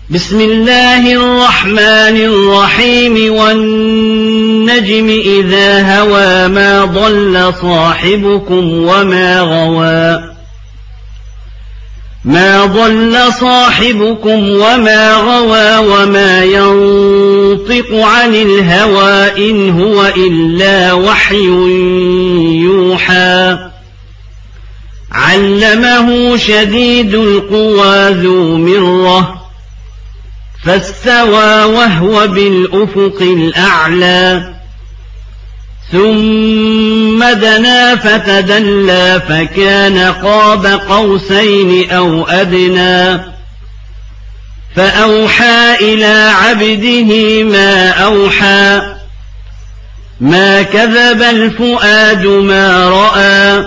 بسم الله الرحمن الرحيم والنجم إذا هوى ما ضل صاحبكم وما غوى وما ينطق عن الهوى إن هو إلا وحي يوحى علمه شديد القوى ذو مرة فاستوى وهو بالأفق الأعلى ثم دنا فتدلى فكان قاب قوسين أو أدنى فأوحى إلى عبده ما أوحى ما كذب الفؤاد ما رأى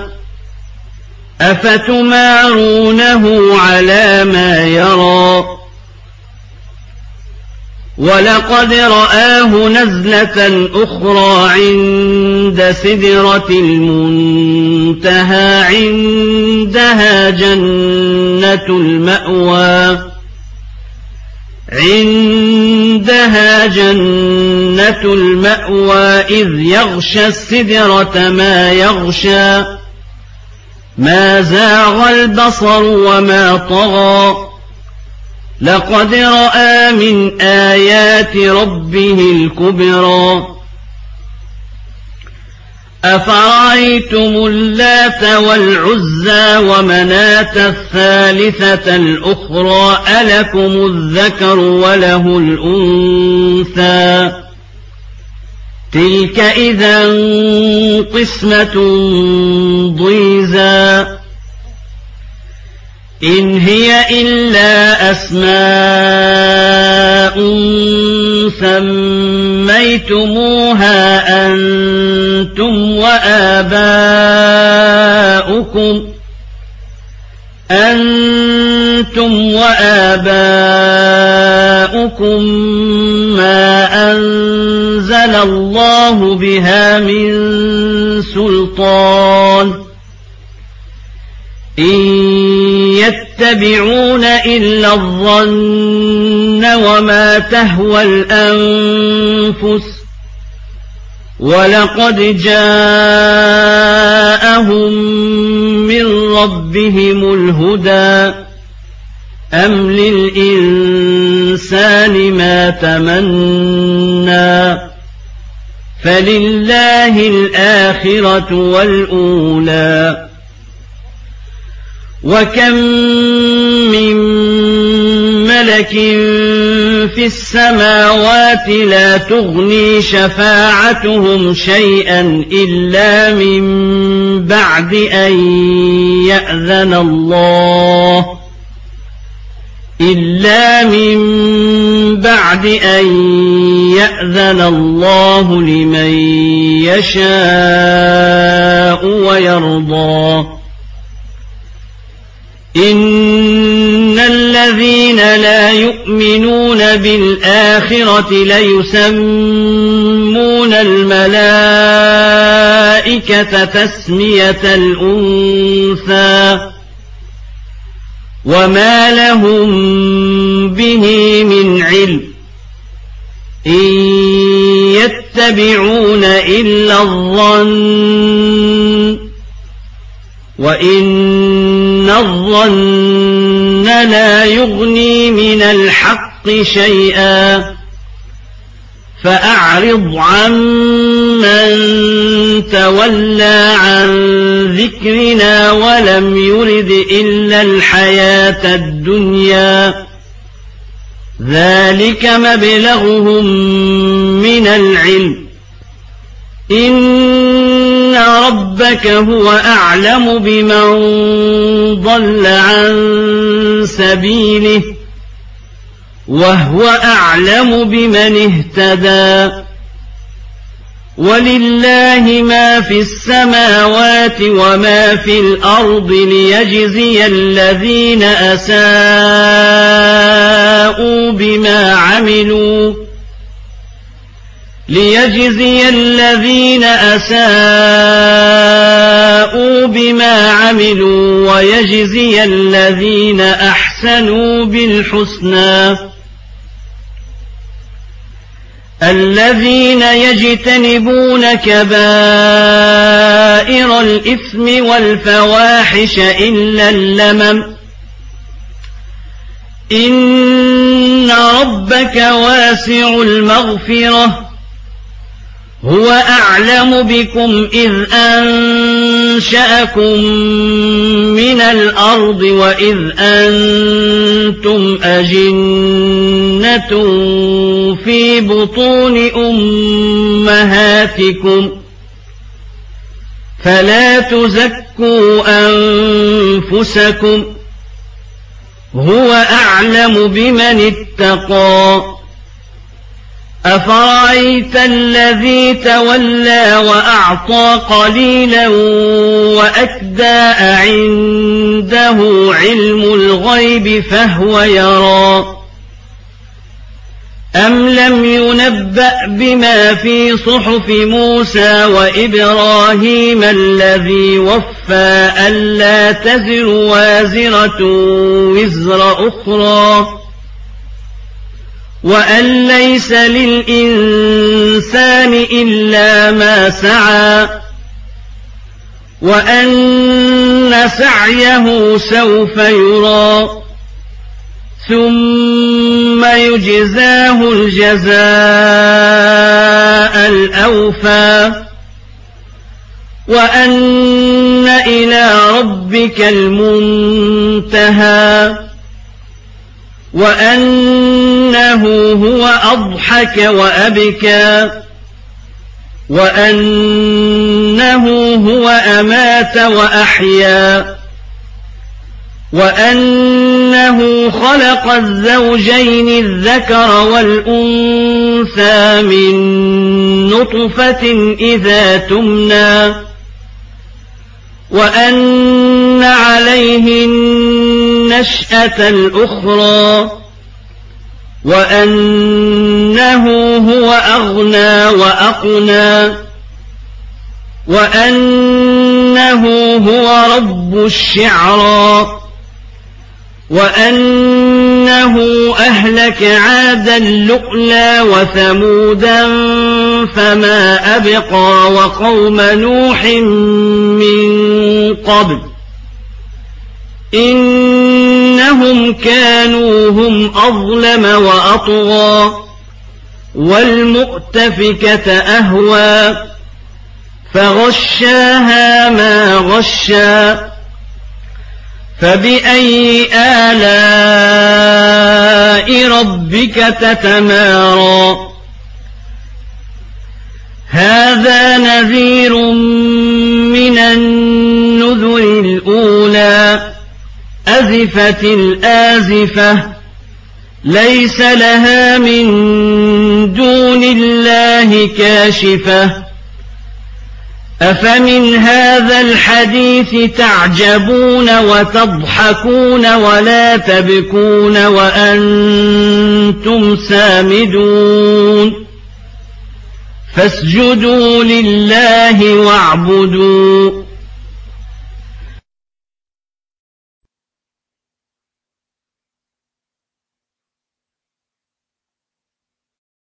أفتمارونه على ما يرى ولقد رآه نزلة أخرى عند سدرة المنتهى عندها جنة المأوى إذ يغشى السدرة ما يغشى ما زاغ البصر وما طغى لقد رأى من آيات ربه الكبرى أفرأيتم اللات والعزى ومناة الثالثة الأخرى ألكم الذكر وله الأنثى تلك إذا قسمة ضيزى إن هي إلا أسماء سميتموها أنتم وآباؤكم ما أنزل الله بها من سلطان إن يتبعون إلا الظن وما تهوى الأنفس ولقد جاءهم من ربهم الهدى أم للإنسان ما تمنى فلله الآخرة والأولى وكم من ملك في السماوات لا تغني شفاعتهم شيئا إلا من بعد أن يأذن الله لمن يشاء ويرضى إن الذين لا يؤمنون بالآخرة ليسمون الملائكة تسمية الأنثى وما لهم به من علم إن يتبعون إلا الظن وإن الظن لا يغني من الحق شيئا فأعرض عمن تولى عن ذكرنا ولم يرد إلا الحياة الدنيا ذلك مبلغهم من العلم إن ربك هو أعلم بمن ضل عن سبيله وهو أعلم بمن اهتدى ولله ما في السماوات وما في الأرض ليجزي الذين أساءوا بما عملوا ويجزي الذين أحسنوا بالحسنى الذين يجتنبون كبائر الإثم والفواحش إلا اللمم إن ربك واسع المغفرة هو أعلم بكم إذ أنشأكم من الأرض وإذ أنتم أجنة في بطون أمهاتكم فلا تزكوا أنفسكم هو أعلم بمن اتقى أفرأيت الذي تولى وأعطى قليلا وأكدى عنده علم الغيب فهو يرى أم لم ينبأ بما في صحف موسى وإبراهيم الذي وفى ألا تزر وازرة وزر أخرى وأن ليس للإنسان إلا ما سعى وأن سعيه سوف يرى ثم يجزاه الجزاء الأوفى وأن إلى ربك المنتهى وأنه هو أضحك وأبكى وأنه هو أمات وأحيا وأنه خلق الزوجين الذكر والأنثى من نطفة إذا تمنى وأن عليه النشأة الأخرى وأنه هو أغنى وأقنى وأنه هو رب الشعرى وأنه أهلك عادا لؤلا وثمودا فما أبقى وقوم نوح من قبل إنهم كانوا هم أظلم وأطغى والمؤتفكة أهوى فغشاها ما غشى فبأي آلاء ربك تتمارى هذا نذير من النذر الأولى أزفت الآزفة ليس لها من دون الله كاشفة أفمن هذا الحديث تعجبون وتضحكون ولا تبكون وأنتم سامدون فاسجدوا لله واعبدوا